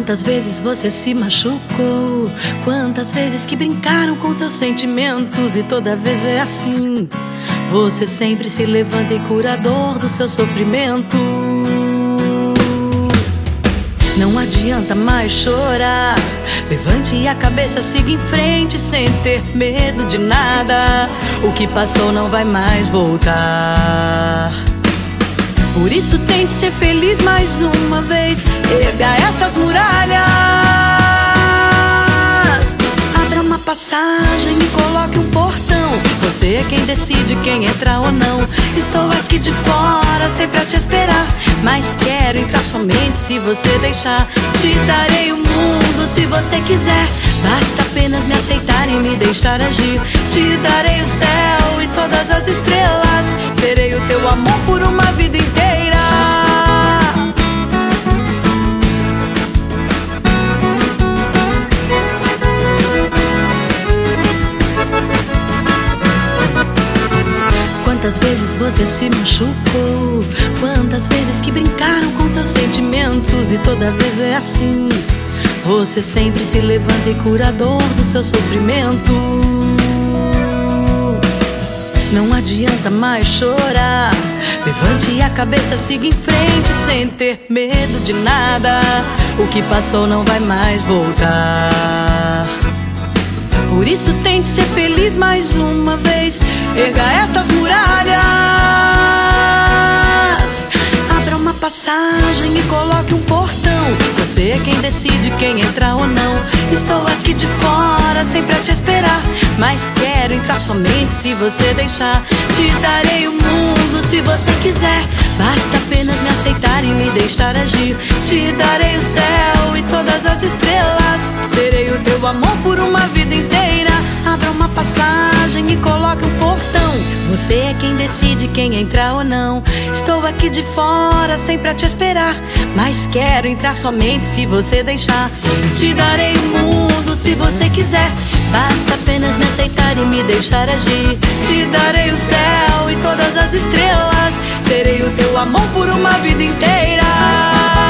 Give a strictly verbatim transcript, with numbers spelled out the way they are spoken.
Quantas vezes você se machucou? Quantas vezes que brincaram com teus sentimentos? E toda vez é assim. Você sempre se levanta e cura a dor do seu sofrimento. Não adianta mais chorar. Levante a cabeça, siga em frente sem ter medo de nada. O que passou não vai mais voltar. Por isso tente ser feliz mais uma vez. Erga estas muralhas. Abra uma passagem e coloque um portão. Você é quem decide quem entra ou não. Estou aqui de fora sempre a te esperar, mas quero entrar somente se você deixar. Te darei o mundo se você quiser. Basta apenas me aceitar e me deixar agir. Te darei o céu e todas as estrelas. Serei o teu amor por uma vida inteira. Quantas vezes você se machucou? Quantas vezes que brincaram com teus sentimentos? E toda vez é assim. Você sempre se levanta e cura a dor do seu sofrimento. Não adianta mais chorar. Levante a cabeça, siga em frente sem ter medo de nada. O que passou não vai mais voltar. Por isso tente ser feliz mais uma vez. Erga estas muralhas. Abra uma passagem e coloque um portão. Você é quem decide quem entra ou não. Estou aqui de fora sempre a te esperar, mas quero entrar somente se você deixar. Te darei o mundo se você quiser. Basta apenas me aceitar e me deixar agir. Te darei o céu e todas as estrelas. Serei o teu amor por uma vida inteira. Abra uma passagem e coloque um portão. Você é quem decide quem entrar ou não. Estou aqui de fora sempre a te esperar, mas quero entrar somente se você deixar. Te darei o mundo se você quiser. Basta apenas me aceitar e me deixar agir. Te darei o céu e todas as estrelas. Serei o teu amor por uma vida inteira.